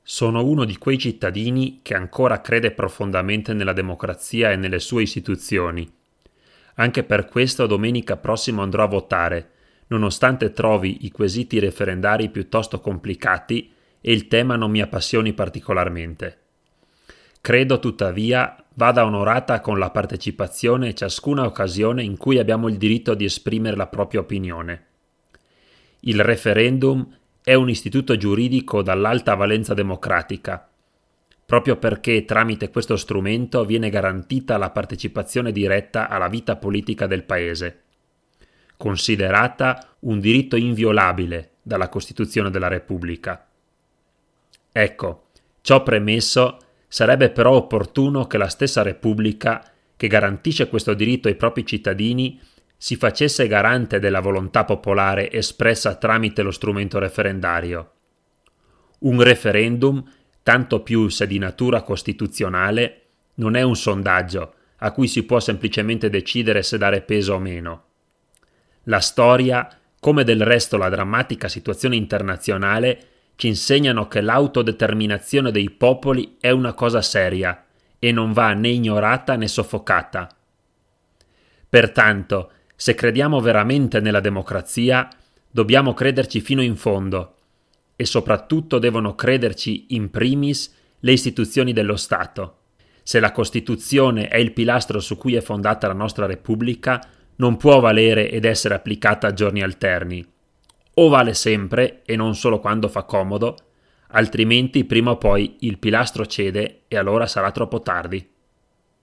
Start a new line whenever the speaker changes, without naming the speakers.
Sono uno di quei cittadini che ancora crede profondamente nella democrazia e nelle sue istituzioni. Anche per questo domenica prossima andrò a votare, nonostante trovi i quesiti referendari piuttosto complicati e il tema non mi appassioni particolarmente. Credo tuttavia vada onorata con la partecipazione ciascuna occasione in cui abbiamo il diritto di esprimere la propria opinione. Il referendum è un istituto giuridico dall'alta valenza democratica, proprio perché tramite questo strumento viene garantita la partecipazione diretta alla vita politica del Paese, considerata un diritto inviolabile dalla Costituzione della Repubblica. Ecco, ciò premesso, sarebbe però opportuno che la stessa Repubblica, che garantisce questo diritto ai propri cittadini, si facesse garante della volontà popolare espressa tramite lo strumento referendario. Un referendum, tanto più se di natura costituzionale, non è un sondaggio a cui si può semplicemente decidere se dare peso o meno. La storia, come del resto la drammatica situazione internazionale, ci insegnano che l'autodeterminazione dei popoli è una cosa seria e non va né ignorata né soffocata. Pertanto, se crediamo veramente nella democrazia, dobbiamo crederci fino in fondo e soprattutto devono crederci in primis le istituzioni dello Stato. Se la Costituzione è il pilastro su cui è fondata la nostra Repubblica, non può valere ed essere applicata a giorni alterni. O vale sempre e non solo quando fa comodo, altrimenti prima o poi il pilastro cede e allora sarà troppo tardi.